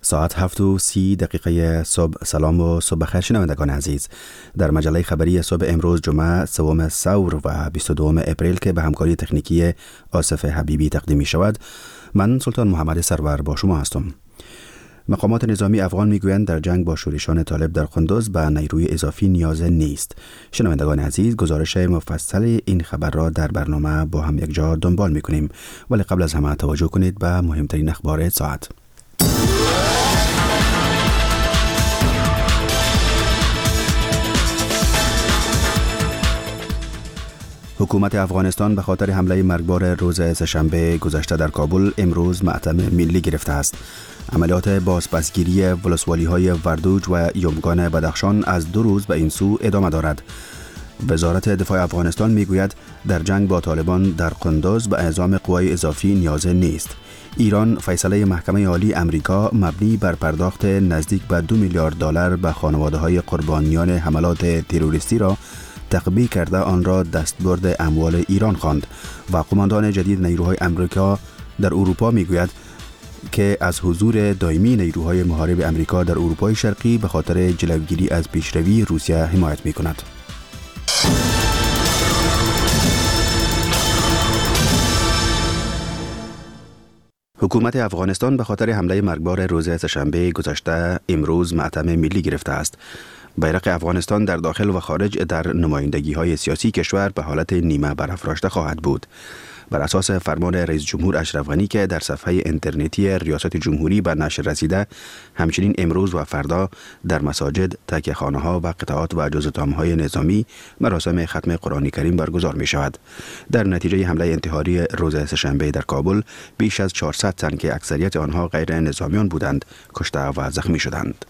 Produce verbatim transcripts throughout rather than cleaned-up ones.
ساعت هفت و سی دقیقه صبح. سلام و صبح بخیر شنوندگان عزیز. در مجله خبری صبح امروز جمعه سوم ثور و بیست و دوم اپریل که به همکاری تکنیکی آصف حبیبی تقدیم می شود، من سلطان محمد سرور با شما هستم. مقامات نظامی افغان میگویند در جنگ با شورشان طالب در قندوز به نیروی اضافی نیاز نیست. شنوندگان عزیز، گزارش مفصل این خبر را در برنامه با هم یک جا دنبال میکنیم، ولی قبل از همه توجه کنید به مهمترین اخبار ساعت. حکومت افغانستان به خاطر حمله مرگبار روز سه‌شنبه گذشته در کابل امروز ماتم ملی گرفته است. عملیات بازپسگیری ولسوالی‌های وردوج و یمگان بدخشان از دو روز به این سو ادامه دارد. وزارت دفاع افغانستان میگوید در جنگ با طالبان در قندوز به اعزام قوای اضافی نیاز نیست. ایران فیصله محکمه عالی امریکا مبنی بر پرداخت نزدیک به دو میلیارد دلار به خانواده‌های قربانیان حملات تروریستی را تقبیح کرده آن را دستبرد اموال ایران خواند و قماندان جدید نیروهای امریکا در اروپا میگوید که از حضور دائمی نیروهای محارب امریکا در اروپای شرقی به خاطر جلوگیری از پیشروی روسیه حمایت میکند. حکومت افغانستان به خاطر حمله مرگبار روز سه‌شنبه گذشته امروز ماتم ملی گرفته است. بیرق افغانستان در داخل و خارج در نمایندگی‌های سیاسی کشور به حالت نیمه برافراشته خواهد بود. بر اساس فرمان رئیس جمهور اشرف غنی که در صفحه اینترنتی ریاست جمهوری به نشر رسیده، همچنین امروز و فردا در مساجد، تکیه‌خانه‌ها و قطعات و جزء‌تام‌های نظامی مراسم ختم قرآن کریم برگزار می شود. در نتیجه حمله انتحاری روز سه‌شنبه در کابل بیش از چهارصد تن که اکثریت آنها غیر نظامیان بودند کشته و زخمی شدند.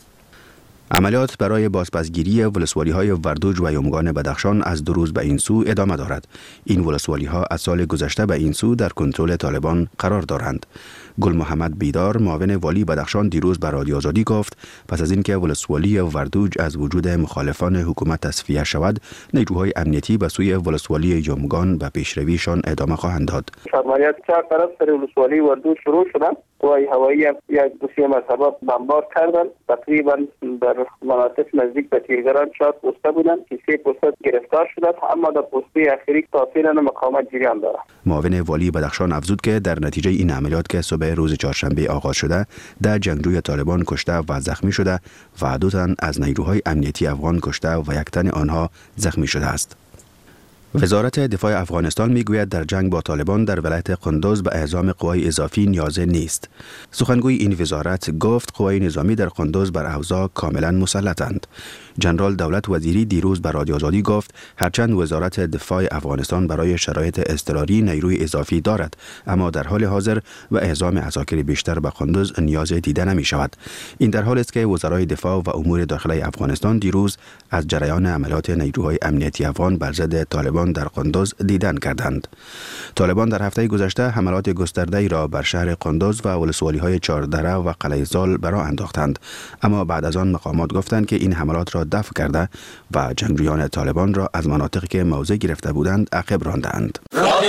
عملیات برای بازپسگیری ولسوالی‌های وردوج و یمگان بدخشان از دو روز به این سو ادامه دارد. این ولسوالی‌ها از سال گذشته به این سو در کنترل طالبان قرار دارند. گل محمد بیدار، معاون والی بدخشان، دیروز به رادیو آزادی گفت پس از اینکه ولسوالی وردوج از وجود مخالفان حکومت تصفیه شود، نیروهای امنیتی به سوی ولسوالی یمگان به پیشرویشان ادامه خواهند داد. عملیات چهار طرف سر ولسوالی وردوج شروع شدند. قوای هوایی یک دو سه مرتبه بمبار کردند. تقریبا در مناطق نزدیک به تیرگران چهار پوسته بودند که سه پوسته گرفتار شدند، اما در پوسته اخیری تافیران مقاومت جریان دارد. معاون والی بدخشان افزود که در نتیجه این عملیات که صبح روز چهارشنبه آغاز شده، ده جنگجوی طالبان کشته و زخمی شده و دو تن از نیروهای امنیتی افغان کشته و یک تن آنها زخمی شده است. وزارت دفاع افغانستان میگوید در جنگ با طالبان در ولایت قندوز به اعزام قوای اضافی نیاز نیست. سخنگوی این وزارت گفت قوای نظامی در قندوز بر اوضاع کاملا مسلطند. جنرال دولت وزیری دیروز به رادیو آزادی گفت هرچند وزارت دفاع افغانستان برای شرایط اضطراری نیروی اضافی دارد، اما در حال حاضر و اعزام عساکر بیشتر به قندوز نیاز دیده نمی شود. این در حالی است که وزرای دفاع و امور داخلی افغانستان دیروز از جریان عملیات نیروهای امنیتی افغان بر ضد طالبان در قندوز دیدن کردند. طالبان در هفته گذشته حملات گسترده‌ای را بر شهر قندوز و ولسوالی‌های چهاردره و قلعه زال برآ انداختند، اما بعد از آن مقامات گفتند که این حملات را دفع کرده و جنگجویان طالبان را از مناطقی که موضع گرفته بودند عقب راندند.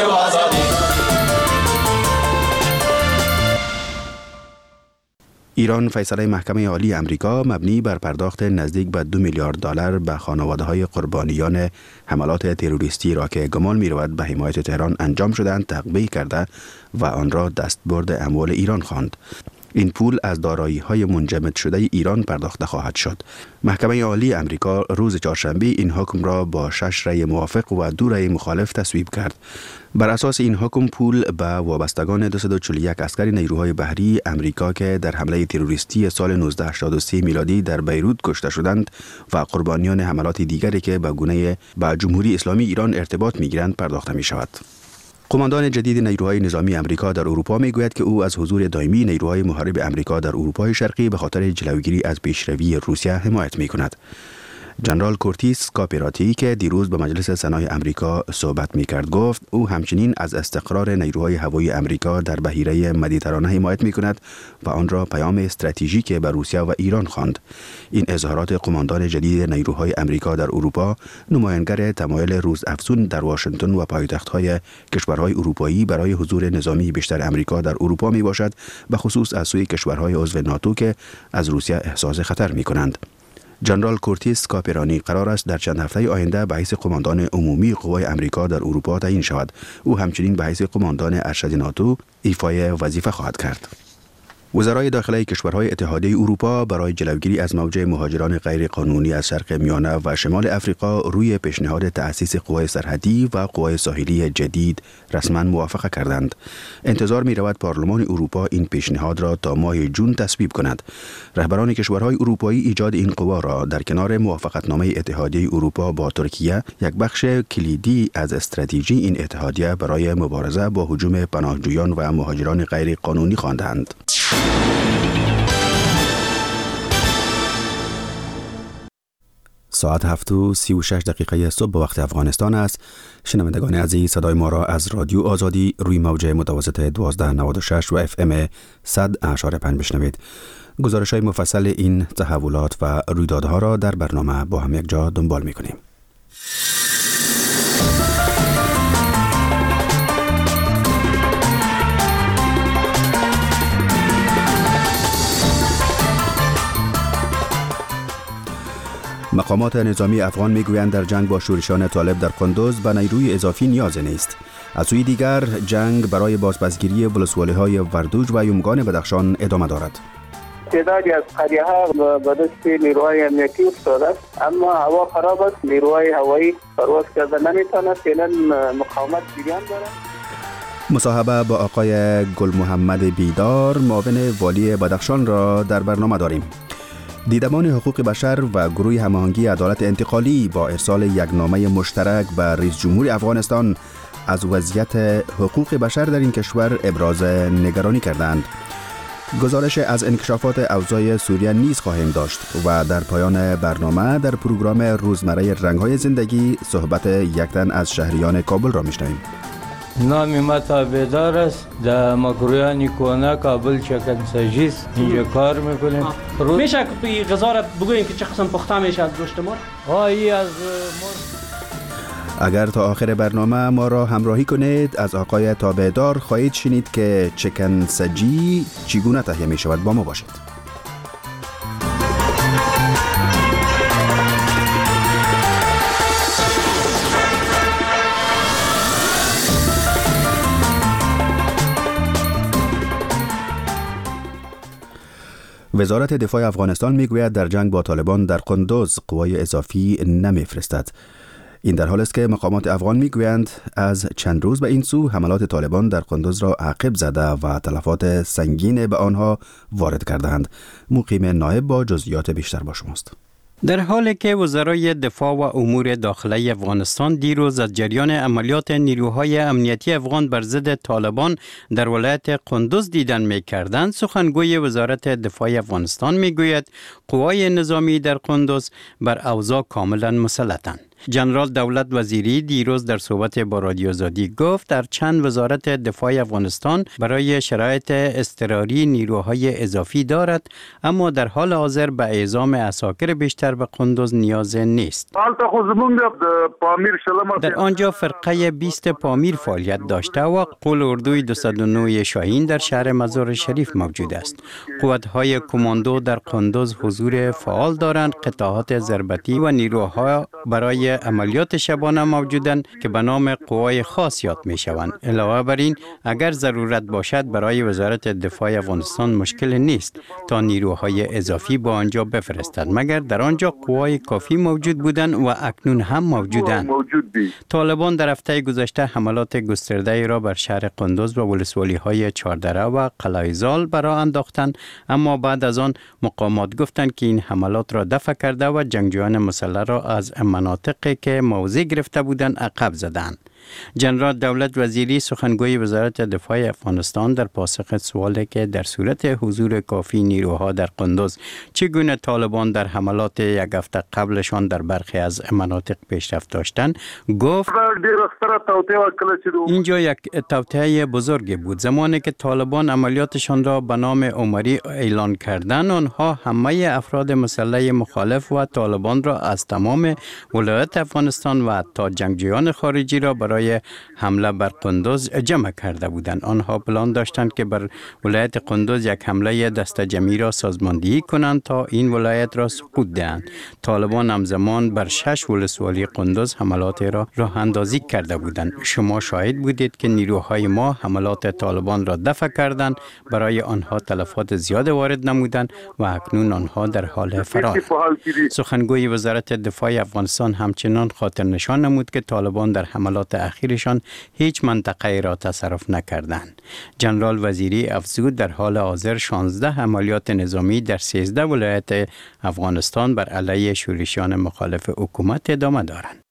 ایران فیصله محکمه عالی امریکا مبنی بر پرداخت نزدیک به دو میلیارد دلار به خانواده‌های قربانیان حملات تروریستی را که گمان می‌رود به حمایت تهران انجام شدند تقبیح کرده و آن را دستبرد اموال ایران خواند. این پول از دارایی‌های منجمد شده ایران پرداخته خواهد شد. محکمه عالی امریکا روز چهارشنبه این حکم را با شش رأی موافق و دو رأی مخالف تصویب کرد. بر اساس این حکم پول به وابستگان دویست و چهل و یک عسکر نیروهای بحری امریکا که در حمله تروریستی سال نوزده هشتاد و سه میلادی در بیروت کشته شدند و قربانیان حملات دیگری که به گونه به جمهوری اسلامی ایران ارتباط می‌گیرند پرداخته می‌شود. قماندان جدید نیروهای نظامی امریکا در اروپا میگوید که او از حضور دائمی نیروهای محارب امریکا در اروپای شرقی به خاطر جلوگیری از پیشروی روسیه حمایت می‌کند. جنرال کورتیس کاپیراتی که دیروز به مجلس سنای امریکا صحبت می‌کرد گفت او همچنین از استقرار نیروهای هوایی امریکا در بحیره مدیترانه حمایت می‌کند و آن را پیام استراتژیک به روسیه و ایران خواند. این اظهارات قماندان جدید نیروهای امریکا در اروپا نمایانگر تمایل روزافزون در واشنگتن و پایتخت‌های کشورهای اروپایی برای حضور نظامی بیشتر امریکا در اروپا میباشد، به خصوص از سوی کشورهای عضو ناتو که از روسیه احساس خطر می‌کنند. جنرال کورتیس کاپرانی قرار است در چند هفته آینده به حیث قماندان عمومی قوای امریکا در اروپا تعیین شود. او همچنین به حیث قماندان ارشد ناتو ایفای وظیفه خواهد کرد. وزرای داخلی کشورهای اتحادیه اروپا برای جلوگیری از موج مهاجران غیرقانونی از شرق میانه و شمال افریقا روی پیشنهاد تأسیس قوای سرحدی و قوای ساحلی جدید رسما موافقه کردند. انتظار می رود پارلمان اروپا این پیشنهاد را تا ماه جون تصویب کند. رهبران کشورهای اروپایی ایجاد این قوا را در کنار موافقتنامه اتحادیه اروپا با ترکیه یک بخش کلیدی از استراتژی این اتحادیه برای مبارزه با هجوم پناهجویان و مهاجران غیرقانونی خواندند. ساعت هفت و سی و شش دقیقه صبح به وقت افغانستان است. شنوندگان عزیز، صدای ما را از رادیو آزادی روی موج متوسط دوازده نود و شش و اف ام صد اشاره پنج بشنوید. گزارش های مفصل این تحولات و رویدادها را در برنامه با هم یک جا دنبال می کنیم. مقامات نظامی افغان میگویند در جنگ با شورشیان طالب در قندوز به نیروی اضافی نیاز نیست. از سوی دیگر جنگ برای بازپسگیری ولسوالی‌های وردوج و یمگان بدخشان ادامه دارد. تعدادی از قریه‌ها به دست نیروهای امنیتی افتاده است، اما هوا خراب است، نیروهای هوایی پرواز کرده نمیتواند، فعلا مقاومت جریان دارد. مصاحبه با آقای گل محمد بیدار معاون والی بدخشان را در برنامه داریم. دیدمان حقوق بشر و گروه هماهنگی عدالت انتقالی با ارسال یک نامه مشترک به رئیس جمهور افغانستان از وضعیت حقوق بشر در این کشور ابراز نگرانی کردند. گزارش از انکشافات اوضاع سوریه نیز خواهیم داشت و در پایان برنامه در پروگرام روزمره رنگ‌های زندگی صحبت یک تن از شهریان کابل را میشنویم. نام ما تابعدار است، در مکرویانی کونه کابل چکن سجیست، اینجا کار میکنیم. میشه که غذا را بگوییم که چه قسم پخته میشه از گوشت مرغ؟ آیی از مرغ. اگر تا آخر برنامه ما را همراهی کنید از آقای تابعدار خواهید شنید که چکن سجی چگونه تهیه می شود. با ما باشید. وزارت دفاع افغانستان میگوید در جنگ با طالبان در قندوز قوای اضافی نمیفرستد. این در حالی است که مقامات افغان میگویند از چند روز به این سو حملات طالبان در قندوز را عقب زده و تلفات سنگین به آنها وارد کردند. مقیم نایب با جزئیات بیشتر با شماست. در حالی که وزرای دفاع و امور داخلی افغانستان دیروز از جریان عملیات نیروهای امنیتی افغان بر ضد طالبان در ولایت قندوز دیدن می‌کردند، سخنگوی وزارت دفاع افغانستان می‌گوید قوای نظامی در قندوز بر اوضاع کاملا مسلطند. جنرال دولت وزیری دیروز در صحبت با رادیو آزادی گفت در چند وزارت دفاع افغانستان برای شرایط اضطراری نیروهای اضافی دارد، اما در حال حاضر به اعزام عساکر بیشتر به قندوز نیاز نیست. در آنجا فرقه بیست پامیر فعالیت داشته و قول اردوی دویست و نه شاهین در شهر مزار شریف موجود است. قوت‌های کماندو در قندوز حضور فعال دارند. قطعات ضربتی و نیروها برای عملیات شبانه موجودند که به نام قوای خاص یاد می شوند. علاوه بر این اگر ضرورت باشد برای وزارت دفاع افغانستان مشکل نیست تا نیروهای اضافی با آنجا بفرستد، مگر در آنجا قوای کافی موجود بودند و اکنون هم موجودند. طالبان در هفته گذشته حملات گسترده را بر شهر قندوز و ولسوالی های چاردره و قلعه‌زال برا انداختند، اما بعد از آن مقامات گفتند که این حملات را دفع کرده و جنگجویان مسلح را از مناطق که موضع گرفته بودند عقب زدند. جنرال دولت وزیری سخنگوی وزارت دفاع افغانستان در پاسخ سوالی که در صورت حضور کافی نیروها در قندوز چگونه طالبان در حملات یک هفته قبلشان در برخی از مناطق پیشرفت داشتند گفت اینجا یک توطئه بزرگی بود. زمانی که طالبان عملیاتشان را به نام عمری اعلان کردند، آنها همه افراد مسلح مخالف و طالبان را از تمام ولایت افغانستان و حتی جنگجویان خارجی را برای حمله بر قندوز جمع کرده بودند. آنها پلان داشتند که بر ولایت قندوز یک حمله دسته جمعی را سازماندهی کنند تا این ولایت را سقوط دهند. طالبان همزمان بر شش ولسوالی قندوز حملات را راه اندازی کرده بودند. شما شاهد بودید که نیروهای ما حملات طالبان را دفع کردند، برای آنها تلفات زیاد وارد نمودند و اکنون آنها در حال فرار. سخنگوی وزارت دفاع افغانستان همچنان خاطر نشان نمود که طالبان در حملات اخیرشان هیچ منطقه را تصرف نکردند. جنرال وزیری افزود در حال حاضر شانزده عملیات نظامی در سیزده ولایت افغانستان بر علیه شورشیان مخالف حکومت ادامه دارند.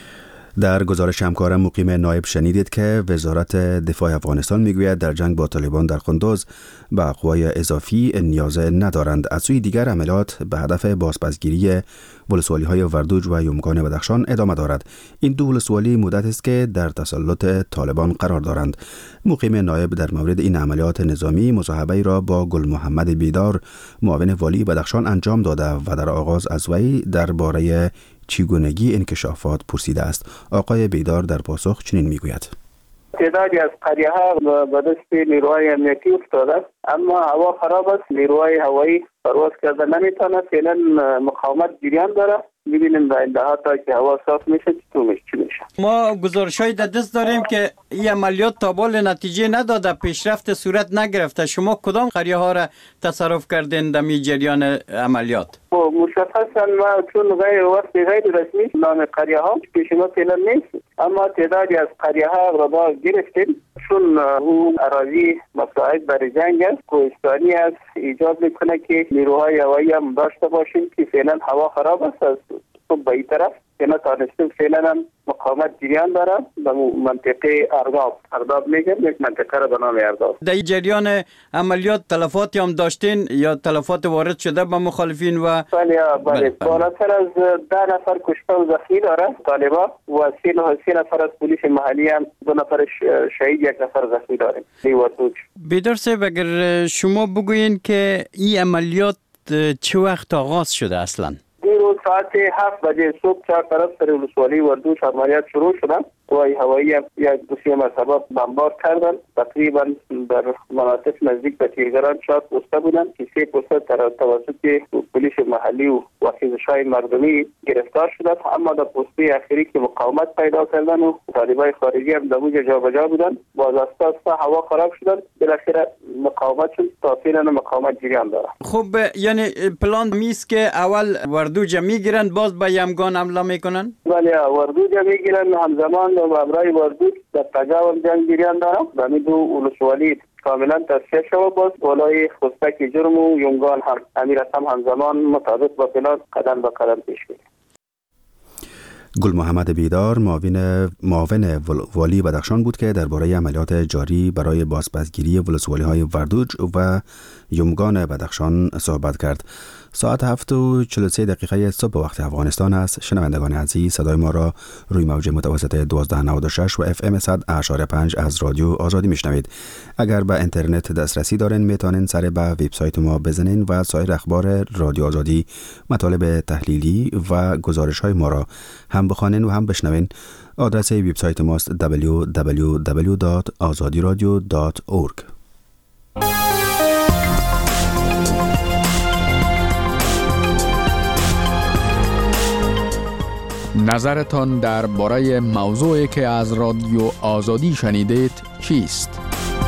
در گزارش همکار مقیم نایب شنیدید که وزارت دفاع افغانستان میگوید در جنگ با طالبان در قندوز به قوای اضافی نیاز ندارند. از سوی دیگر عملیات به هدف بازپسگیری ولسوالی های وردوج و یمگان بدخشان ادامه دارد. این دو ولسوالی مدت است که در تسلط طالبان قرار دارند. مقیم نایب در مورد این عملیات نظامی مصاحبه را با گل محمد بیدار معاون والی بدخشان انجام داده و در آغاز از وی درباره چگونگی انکشافات پرسیده است. آقای بیدار در پاسخ چنین میگوید: تعدادی از قریه ها به دست نیروهای امنیتی افتاده، اما هوا خراب است، نیروهای هوایی پرواز کرده نمیتونه، فعلا مقاومت جریان داره. ببینیم در آینده تا که هوا صاف میشه چطور میشه چی میشه. ما گزارش‌های در دست داریم که این عملیات تا بال نتیجه نداده، پیشرفت صورت نگرفته. شما کدام قریه ها را تصرف کردین در می جریان عملیات؟ مشخصا ما چون غیر وقت غیر رسمی نام قریه ها پیش ما فعلا نیست، اما تعدادی از قریه ها را با گرفتیم چون اون اراضی مساعد برای جنگ است، کوهستانی است، ایجاد میکنه که نیروهای هوایی هم داشته باشیم که فعلا هوا خراب است از صبح به این طرف که نتانستیم فعلا هم مقاومت جریان داره به منطقه ارداب. ارداب میگم یک منطقه را به نام ارداب. در جریان عملیات تلفاتی هم داشتین یا تلفات وارد شده به مخالفین؟ و بله بله بالاتر از ده نفر کشته و زخمی داره طالبان و سی نفر از پلیس محلی هم، دو نفر شهید، یک نفر زخمی داریم. بیدار صاحب، اگر شما بگوین که این عملیات چه وقت آغاز شده اصلا؟ دیروز ساعت هفت بجه صبح چهار طرف سر ولسوالی وردوج عملیات شروع شدن. قوای هوایی یک دو سه مرتبه بمبار کردن. تقریبا در مناطق نزدیک به تیرگران چهار پوسته بودن که سه پوسته توسط پلیس محلی و وحشی‌های مردمی گرفتار شدند، اما در پوسته اخیری که مقاومت پیدا کردن و طالبای خارجی هم در اونجا جابجا بودن، باز از هوا خراب شدن، بالاخره مقاومت شد. تا فعلا مقاومت جریان داره. خب یعنی پلان میست که اول وردوج میگیرن باز به یمگان حمله میکنن؟ بله وردوج میگیرن، همزمان و برای وردوج در تجاوز جنگ جریان داره. همین دو ولسوالی کاملا تصفیه شد. باز بالای خستک جرم و یمگان هم امیرت هم همزمان مطابق با پلان قدم به قدم پیش میره. گل محمد بیدار معاون معاون والی بدخشان بود که درباره عملیات جاری برای بازپسگیری ولسوالی های وردوج و یمگان بدخشان صحبت کرد. ساعت هفت و چهل و سه دقیقه صبح وقت افغانستان است. شنوندگان عزیز، صدای ما را روی موج متوسط دوازده نود و شش و اف ام صد اشاره پنج از رادیو آزادی میشنوید. اگر به اینترنت دسترسی دارین میتونین سر به وبسایت ما بزنین و سایر اخبار رادیو آزادی، مطالب تحلیلی و گزارش های ما را هم بخوانین و هم بشنوین. آدرس وبسایت ماست دبلیو دبلیو دبلیو دات آزادی رادیو دات اورگ. نظرتان درباره موضوعی که از رادیو آزادی شنیدید چیست؟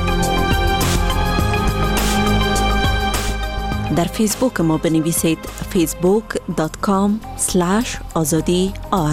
در فیسبوک ما بنویسید فیسبوک دات کام اسلش آزادی آر.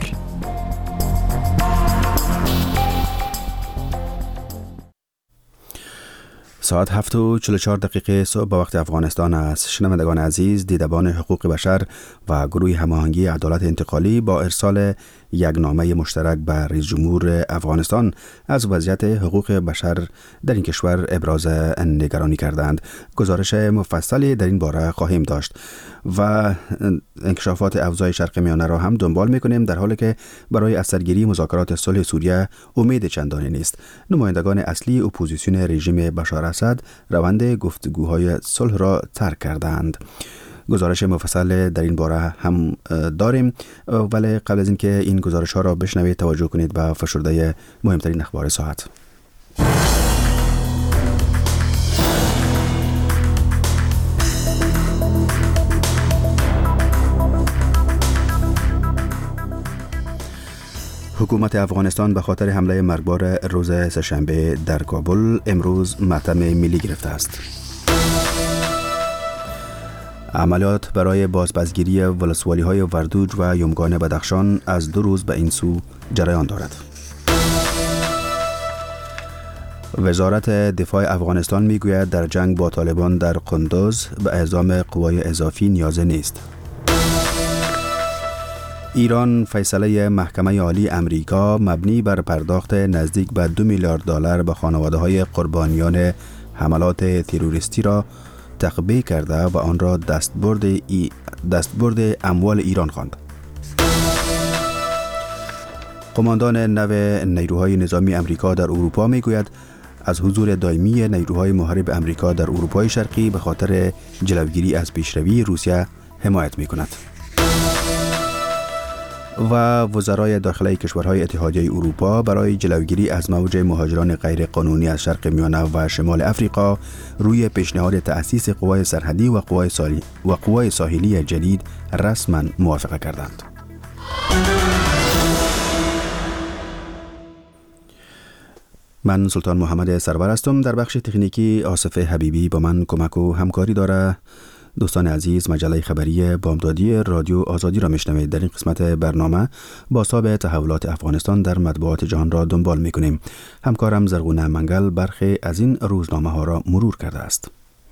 ساعت هفت و چهل و چهار دقیقه صبح به وقت افغانستان است. شنوندگان عزیز، دیدبان حقوق بشر و گروه هماهنگی عدالت انتقالی با ارسال یک نامه مشترک به رئیس جمهور افغانستان از وضعیت حقوق بشر در این کشور ابراز نگرانی کردند. گزارش مفصلی در این باره خواهیم داشت و انکشافات اوضاع شرق میانه را هم دنبال میکنیم، در حالی که برای از سرگیری مذاکرات صلح سوریه امید چندانی نیست. نمایندگان اصلی اپوزیسیون رژیم بشار اسد روند گفتگوهای صلح را ترک کردند. گزارش مفصل در این باره هم داریم، ولی قبل از اینکه این گزارش ها را بشنوید توجه کنید به فشرده مهمترین اخبار ساعت. حکومت افغانستان به خاطر حمله مرگبار روز سه‌شنبه در کابل امروز ماتم ملی گرفته است. عملیات برای بازپسگیری ولسوالی‌های وردوج و یمگان بدخشان از دو روز به این سو جریان دارد. وزارت دفاع افغانستان میگوید در جنگ با طالبان در قندوز به اعزام قوای اضافی نیاز نیست. ایران فیصله محکمه عالی امریکا مبنی بر پرداخت نزدیک به دو میلیارد دلار به خانواده‌های قربانیان حملات تروریستی را تخبیه کرده و آن را دستبرد ای دستبرد اموال ایران خواند. قماندان نو نیروهای نظامی امریکا در اروپا میگوید از حضور دائمی نیروهای محارب امریکا در اروپای شرقی به خاطر جلوگیری از پیشروی روسیه حمایت میکند. و وزرای داخلی کشورهای اتحادیه اروپا برای جلوگیری از موج مهاجران غیر قانونی از شرق میانه و شمال افریقا روی پیشنهاد تأسیس قوای سرحدی و قوای ساحلی و قوای ساحلی جدید رسما موافقه کردند. من سلطان محمد سرور هستم. در بخش تکنیکی آصف حبیبی با من کمک و همکاری داره. دوستان عزیز، مجله خبری بامدادی رادیو آزادی را میشنوید. در این قسمت برنامه بازتاب تحولات افغانستان در مطبوعات جهان را دنبال میکنیم. همکارم زرغونه منگل برخی از این روزنامه ها را مرور کرده است.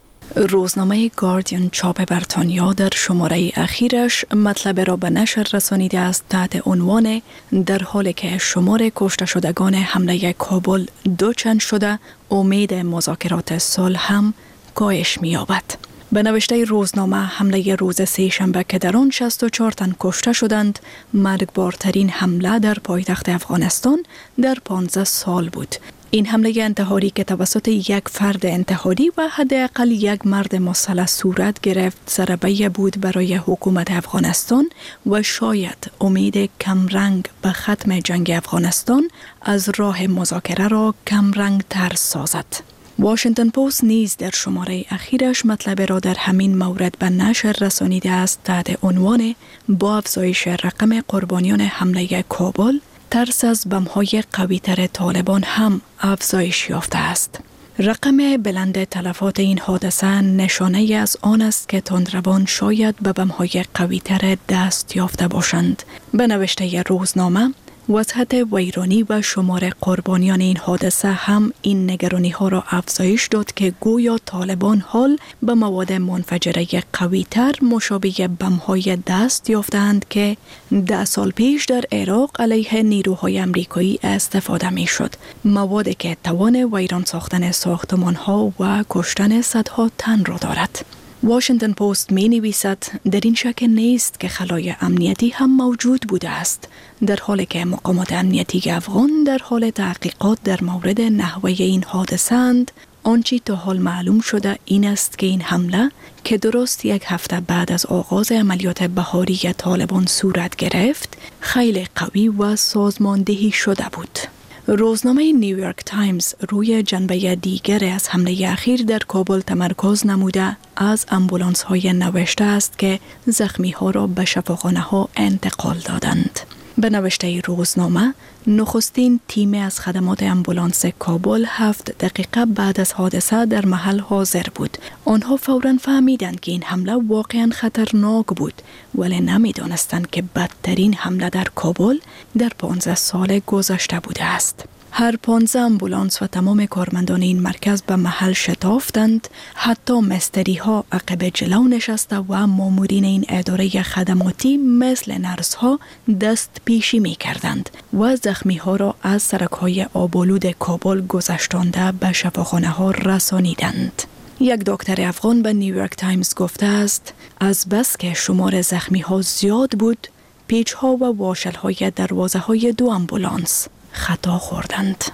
روزنامه گاردین چاپ بریتانیا در شماره اخیرش مطلب را به نشر رسانیده است تحت عنوان در حالی که شمار کشته شدگان حمله کابل دوچند شده، امید مذاکرات صلح هم کاهش می‌یابد. به نوشته روزنامه حمله روز سه شنبه که در آن شصت و چهار تن کشته شدند، مرگبارترین حمله در پایتخت افغانستان در پانزده سال بود. این حمله انتحاری که توسط یک فرد انتحاری و حداقل یک مرد مسلح صورت گرفت ضربه بود برای حکومت افغانستان و شاید امید کمرنگ به ختم جنگ افغانستان از راه مذاکره را کمرنگ تر سازد. واشنگتن پست نیز در شماره اخیرش مطلب را در همین مورد به نشر رسانیده است تحت عنوان با افزایش رقم قربانیان حمله کابل، ترس از بم‌های قوی‌تر طالبان هم افزایش یافته است. رقم بلند تلفات این حادثه نشانه از آن است که تندروان شاید به بم‌های قوی‌تر دست یافته باشند. به نوشته روزنامه، وضعیت ویرانی و شمار قربانیان این حادثه هم این نگرانی ها را افزایش داد که گویا طالبان حال به مواد منفجره قوی تر مشابه بم‌های دست یافتند که ده سال پیش در عراق علیه نیروهای امریکایی استفاده می شد. موادی که توان ویران ساختن ساختمان ها و کشتن صدها تن را دارد. واشنگتن پست می نویسد در این شک نیست که خلای امنیتی هم موجود بوده است، در حالی که مقامات امنیتی افغان در حال تحقیقات در مورد نحوه این حادثه اند. آنچه تا حال معلوم شده این است که این حمله که درست یک هفته بعد از آغاز عملیات بهاری طالبان صورت گرفت، خیلی قوی و سازماندهی شده بود. روزنامه نیویورک تایمز روی جنبه دیگر از حمله اخیر در کابل تمرکز نموده از امبولانس های نوشته است که زخمی ها را به شفاخانه ها انتقال دادند. به نوشته روزنامه، نخستین تیم از خدمات امبولانس کابل هفت دقیقه بعد از حادثه در محل حاضر بود. آنها فوراً فهمیدند که این حمله واقعاً خطرناک بود، ولی نمی‌دانستند که بدترین حمله در کابل در پانزده سال گذشته بوده است. هر پانزده امبولانس و تمام کارمندان این مرکز به محل شتافتند. حتی مستری ها عقب جلو نشسته و مامورین این اداره خدماتی مثل نرس ها دست پیشی می کردند و زخمی ها را از سرک های آبالود کابل گذشتانده به شفاخانه ها رسانیدند. یک دکتر افغان به نیویورک تایمز گفته است از بس که شمار زخمی ها زیاد بود، پیچ ها و واشل های دروازه های دو امبولانس خطا خوردند.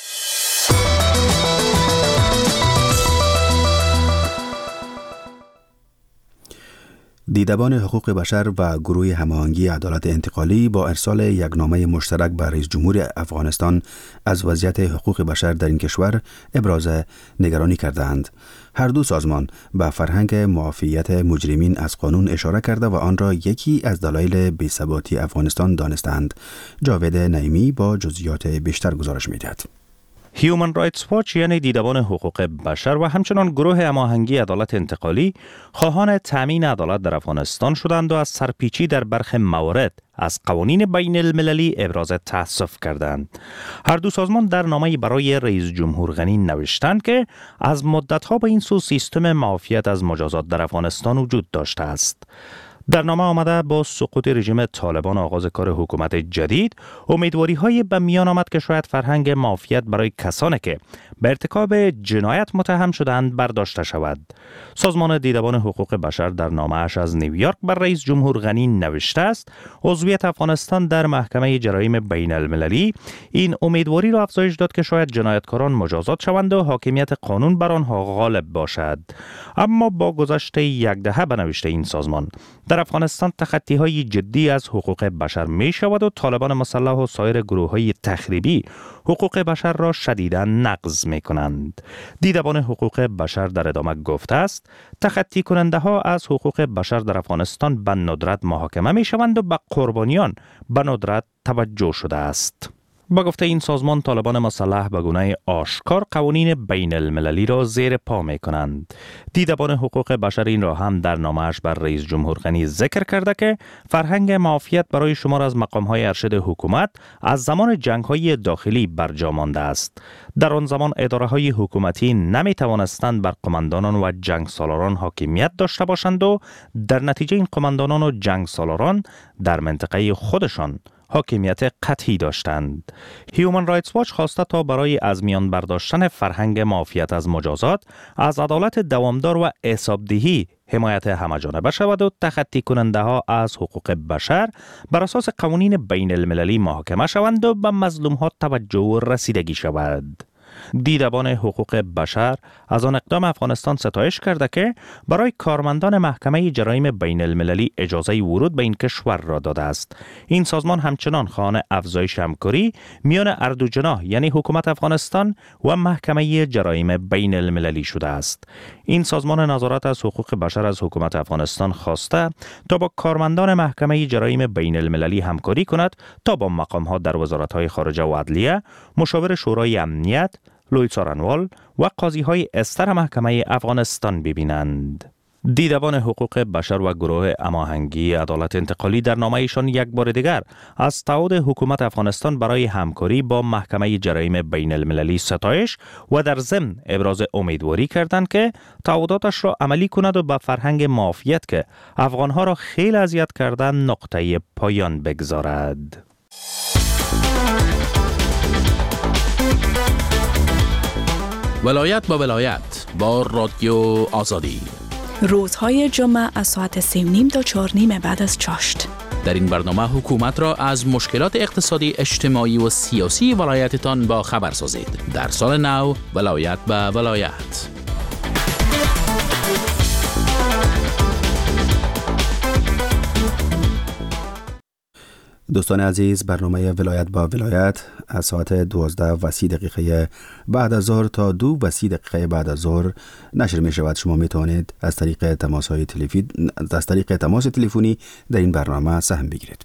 دیدبان حقوق بشر و گروه هماهنگی عدالت انتقالی با ارسال یک نامه مشترک به رئیس جمهور افغانستان از وضعیت حقوق بشر در این کشور ابراز نگرانی کردند. هر دو سازمان به فرهنگ معافیت مجرمین از قانون اشاره کرده و آن را یکی از دلایل بی‌ثباتی افغانستان دانستند. جاوید نعیمی با جزئیات بیشتر گزارش می‌دهد. هیومن رایتس واچ یعنی دیدبان حقوق بشر و همچنان گروه هماهنگی عدالت انتقالی خواهان تأمین عدالت در افغانستان شدند و از سرپیچی در برخی موارد از قوانین بین المللی ابراز تأسف کردند. هر دو سازمان در نامه‌ای برای رئیس جمهور غنی نوشتند که از مدت‌ها به این سو سیستم معافیت از مجازات در افغانستان وجود داشته است. در نامه آمده با سقوط رژیم طالبان آغاز کار حکومت جدید، امیدواری های به میان آمد که شاید فرهنگ معافیت برای کسانی که به ارتکاب جنایت متهم شدند برداشته شود. سازمان دیدبان حقوق بشر در نامه‌اش از نیویورک بر رئیس جمهور غنی نوشته است عضویت افغانستان در محکمه جرایم بین المللی این امیدواری را افزایش داد که شاید جنایتکاران مجازات شوند و حاکمیت قانون بر آنها غالب باشد. اما با گذشت یک دهه به نوشته این سازمان در افغانستان تخطی‌های جدی از حقوق بشر می شود و طالبان مسلح و سایر گروه‌های تخریبی حقوق بشر را شدیداً نقض می کنند. دیدبان حقوق بشر در ادامه گفته است تخطی کننده ها از حقوق بشر در افغانستان به ندرت محاکمه می شوند و به قربانیان به ندرت توجه شده است. با گفته این سازمان طالبان مسلح به گونه آشکار قوانین بین المللی را زیر پا می کنند. دیدبان حقوق بشر این را هم در نامه‌اش بر رئیس جمهور غنی ذکر کرده که فرهنگ معافیت برای شمار از مقام‌های ارشد حکومت از زمان جنگ‌های داخلی برجا مانده است. در آن زمان اداره‌های حکومتی نمی توانستند بر قماندانان و جنگ سالاران حاکمیت داشته باشند و در نتیجه این قماندانان و جنگ سالاران در منطقه خودشان حاکمیت قطعی داشتند. هیومن رایتس واچ خواسته تا برای از میان برداشتن فرهنگ معافیت از مجازات از عدالت دوامدار و حسابدهی حمایت همه‌جانبه شود و تخطی کننده ها از حقوق بشر بر اساس قوانین بین المللی محاکمه شوند و به مظلوم ها توجه و رسیدگی شود. دیدبان حقوق بشر از آن اقدام افغانستان ستایش کرده که برای کارمندان محکمه جرایم بین المللی اجازه ورود به این کشور را داده است. این سازمان همچنان خواهان افزایش همکاری میان هر دو جناح یعنی حکومت افغانستان و محکمه جرایم بین المللی شده است. این سازمان نظارت از حقوق بشر از حکومت افغانستان خواسته تا با کارمندان محکمه جرایم بین المللی همکاری کند تا با مقام‌ها در وزارت‌های خارجه و عدلیه، مشاور شورای امنیت، لوی څارنوال و قاضی‌های استر محکمه افغانستان ببینند. دیدبان حقوق بشر و گروه هماهنگی عدالت انتقالی در نامه‌ایشان یک بار دیگر از تعهد حکومت افغانستان برای همکاری با محکمه جرایم بین المللی ستایش و در ضمن ابراز امیدواری کردند که تعهداتش را عملی کند و به فرهنگ معافیت که افغانها را خیلی اذیت کردن نقطه پایان بگذارد. ولایت با ولایت با رادیو آزادی روزهای جمعه از ساعت سه و نیم تا چهار نیم بعد از چاشت. در این برنامه حکومت را از مشکلات اقتصادی، اجتماعی و سیاسی ولایتتان با خبر سازید. در سال نو ولایت به ولایت. دوستان عزیز، برنامه ولایت با ولایت از ساعت دوازده و سی دقیقه بعد از ظهر تا دو و سی دقیقه بعد از ظهر نشر می شود. شما می توانید از طریق تماس های تلفنی از طریق تماس تلفنی در این برنامه سهم بگیرید.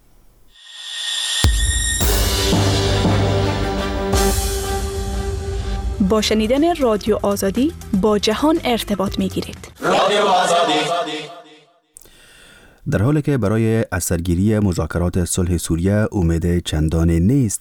با شنیدن رادیو آزادی با جهان ارتباط می گیرید. رادیو آزادی. در حالی که برای اثرگیری مذاکرات صلح سوریه امید چندانی نیست،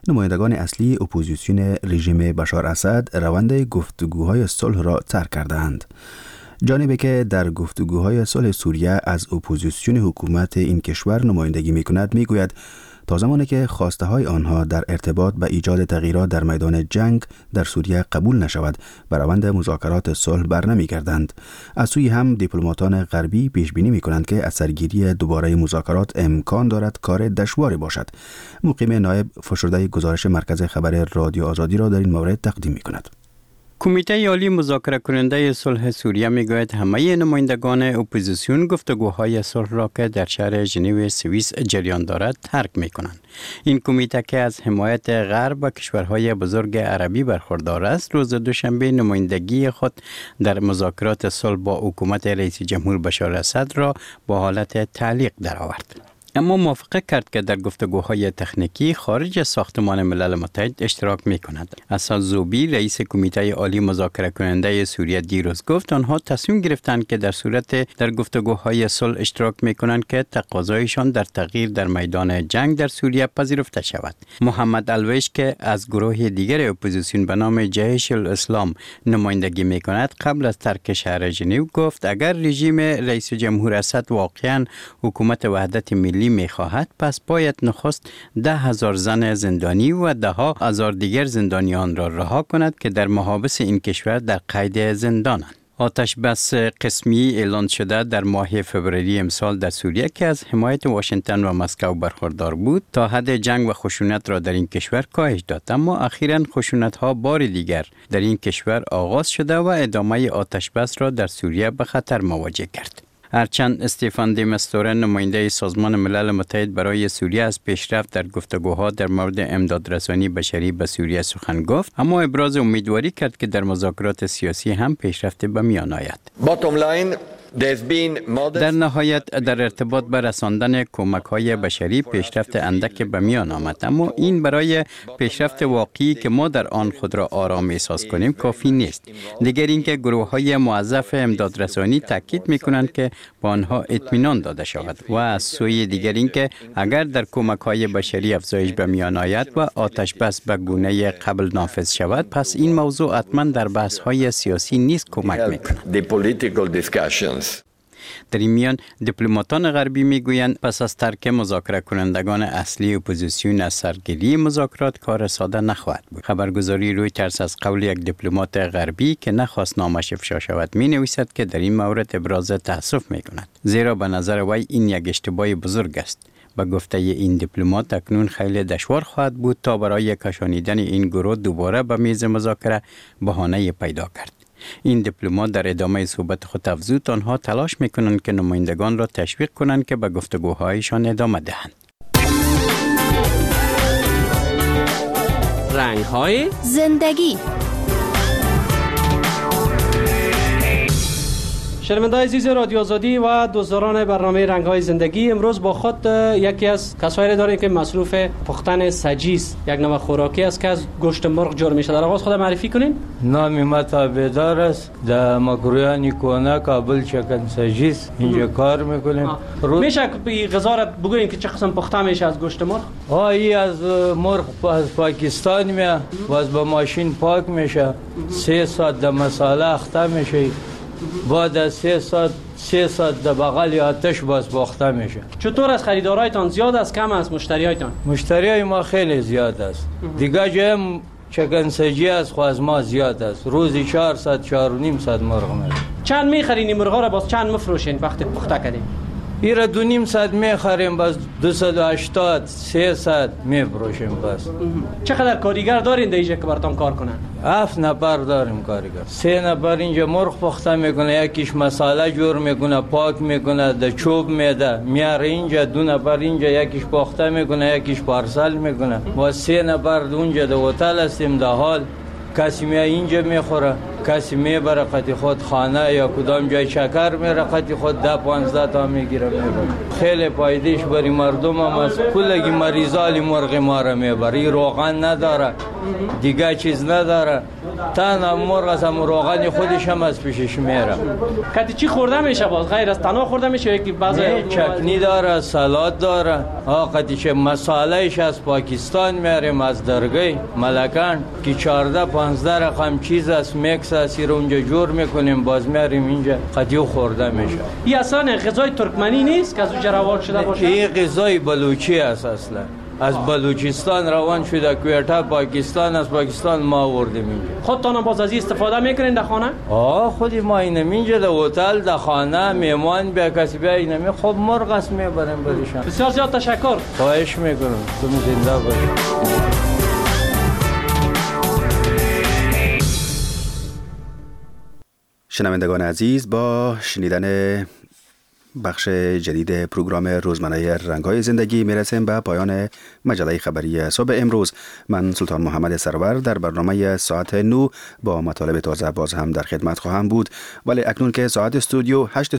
نمایندگان اصلی اپوزیسیون رژیم بشار اسد روند گفتگوهای صلح را ترک کردند. جانبی که در گفتگوهای صلح سوریه از اپوزیسیون حکومت این کشور نمایندگی می‌کند می‌گوید تا زمانی که خواسته های آنها در ارتباط به ایجاد تغییرات در میدان جنگ در سوریه قبول نشود و روند مذاکرات صلح برنمیگردند. از سوی هم دیپلماتان غربی پیش بینی می‌کنند که از سرگیری دوباره مذاکرات امکان دارد کار دشواری باشد. مقیم نایب فشرده گزارش مرکز خبر رادیو آزادی را در این مورد تقدیم می‌کند. کمیته عالی مذاکره کننده صلح سوریه میگوید همه نمایندگان اپوزیسیون گفتگوهای صلح را که در شهر ژنو سوئیس جریان دارد ترک میکنند. این کمیته که از حمایت غرب و کشورهای بزرگ عربی برخوردار است، روز دوشنبه نمایندگی خود در مذاکرات صلح با حکومت رئیس جمهور بشار اسد را با حالت تعلیق درآورد. اما موافقه کرد که در گفتگوهای تکنیکی خارج از ساختمان ملل متحد اشتراک می کند. اسد زوبی رئیس کمیته عالی مذاکره کننده سوریه دیروز گفت آنها تصمیم گرفتند که در صورت در گفتگوهای صلح اشتراک می کنند که تقاضایشان در تغییر در میدان جنگ در سوریه پذیرفته شود. محمد الویش که از گروه دیگر اپوزیسیون به نام جیش الاسلام نمایندگی می کند قبل از ترک شهر ژنو گفت اگر رژیم رئیس جمهور اسد واقعا حکومت وحدت ملی می خواهد پس باید نخست ده هزار زن زندانی و ده ها هزار دیگر زندانیان را رها کند که در محابس این کشور در قید زندانند. آتش بس قسمی اعلان شده در ماه فوریه امسال در سوریه که از حمایت واشنگتن و مسکو برخوردار بود تا حد جنگ و خشونت را در این کشور کاهش داد، اما اخیراً خشونت ها بار دیگر در این کشور آغاز شده و ادامه آتش بس را در سوریه به خطر مواجه کرد. هرچند استیفان دی مستوره نماینده سازمان ملل متحد برای سوریه از پیشرفت در گفتگوها در مورد امدادرسانی بشری به سوریه سخن گفت، اما ابراز امیدواری کرد که در مذاکرات سیاسی هم پیشرفت به میان آید. در نهایت در ارتباط به رساندن کمک‌های بشری پیشرفت اندک به میان آمد، اما این برای پیشرفت واقعی که ما در آن خود را آرام احساس کنیم کافی نیست. دیگر اینکه گروه‌های موظف امدادرسانی تاکید می‌کنند که با آنها اطمینان داده شود و از سوی دیگر اینکه اگر در کمک‌های بشری افزایش به میان آید و آتش بس به گونه قبل نافذ شود پس این موضوع حتما در بحث‌های سیاسی نیز کمک می‌کند. در این میان دیپلماتان غربی میگویند پس از ترک مذاکره کنندگان اصلی اپوزیسیون از سرگیری مذاکرات کار ساده نخواهد بود. خبرگزاری رویترز از قول یک دیپلمات غربی که نخواست نامش افشا شود می نویسد که در این مورد ابراز تأسف می کند، زیرا به نظر وی این یک اشتباه بزرگ است. به گفته این دیپلمات اکنون خیلی دشوار خواهد بود تا برای کشانیدن این گروه دوباره به میز مذاکره بهانه پیدا کرد. این دیپلمات در ادامه صحبت خود افزود آنها تلاش میکنند که نمایندگان را تشویق کنند که به گفتگوهایشان ادامه دهند. رنگ‌های زندگی. شنونده‌های عزیز رادیو آزادی و دوستداران برنامه رنگ‌های زندگی، امروز با خود یکی از کسایی داریم که مصروف پختن سجیس، یک نوع خوراکی است که از گوشت مرغ جور میشه. در آغاز خود معرفی کنین. نام ما تابعدار است، در مکرویانی کونه کابل چکن سجیس اینجا کار میکنیم. میشه این غذا را بگوییم که چه قسم پخته میشه از گوشت مرغ؟ آه ای از مرغ از پاکستان میاد و از با ماشین پاک میشه، سه ساعت در مساله اخته میشه، بعد از سه ساعت سه ساعت در بغل آتش باز پخته میشه. چطور از خریدارایتان زیاد است کم است مشتریایتان؟ مشتریای ما خیلی زیاد است. دیگه جایم چکن سجی است خو از ما زیاد است. روزی چهار ساعت چهار و نیم ساعت مرغ میشه. چند میخرین این مرغا را باز چند مفروشین وقتی پخته کردین؟ ایره دو نیم ساعت میخریم باز دویست و هشتاد سیصد میفروشیم باز. چقدر کارگر دارین اینجا که براتون کار کنن؟ هفت نفر داریم کارگر. سه نفر اینجا مرغ پخته میکنه، یکیش مساله جور میکنه، پاک میکنه، د چوب میده میاره اینجا، دو نفر اینجا یکیش پخته میکنه، یکیش پارسل میکنه. و سه نفر اونجا د هتل هستیم در حال، کسی می اینجا میخوره، کسی میبره قطی خود خانه یا کدام جای شکر میره قطی خود ده پانزده تا میگیره میبره. خیلی پایدهش برای مردم هم از کلگی مریضالی مرغ ما را میبره. روغن نداره، دیگه چیز نداره. تنها مرغ از هم روغن خودش هم از پیشش میره. کتی چی خورده میشه باز؟ غیر از تنها خورده میشه یکی بعضی چکنی داره، سالاد داره. ها کتی چه مسالهش از پاکستان میاریم، از درگاه ملکان که چهارده پانزده رقم چیز است، میکس است، رو اونجا جور میکنیم باز میاریم اینجا کتی خورده میشه. این اصلا غذای ترکمنی نیست که از اونجا روان شده باشه؟ این غذای بلوچی است اصلا. از بلوچستان روان شده، کویتا پاکستان، از پاکستان ما آوردیم اینجا. خودتان باز از این استفاده میکنین در خانه؟ آه خودی ما اینم اینجا در هتل، در خانه، میهمان بیا کسی بیا اینم خب مرغ است میبریم برشان. بسیار زیاد تشکر. خواهش میکنم. تم زنده باشید. شنوندگان عزیز، با شنیدن بخش جدید پروگرام روزمره رنگ‌های زندگی میرسیم به پایان مجله خبری صبح امروز. من سلطان محمد سرور در برنامه ساعت نو با مطالب تازه باز هم در خدمت خواهم بود، ولی اکنون که ساعت استودیو هشت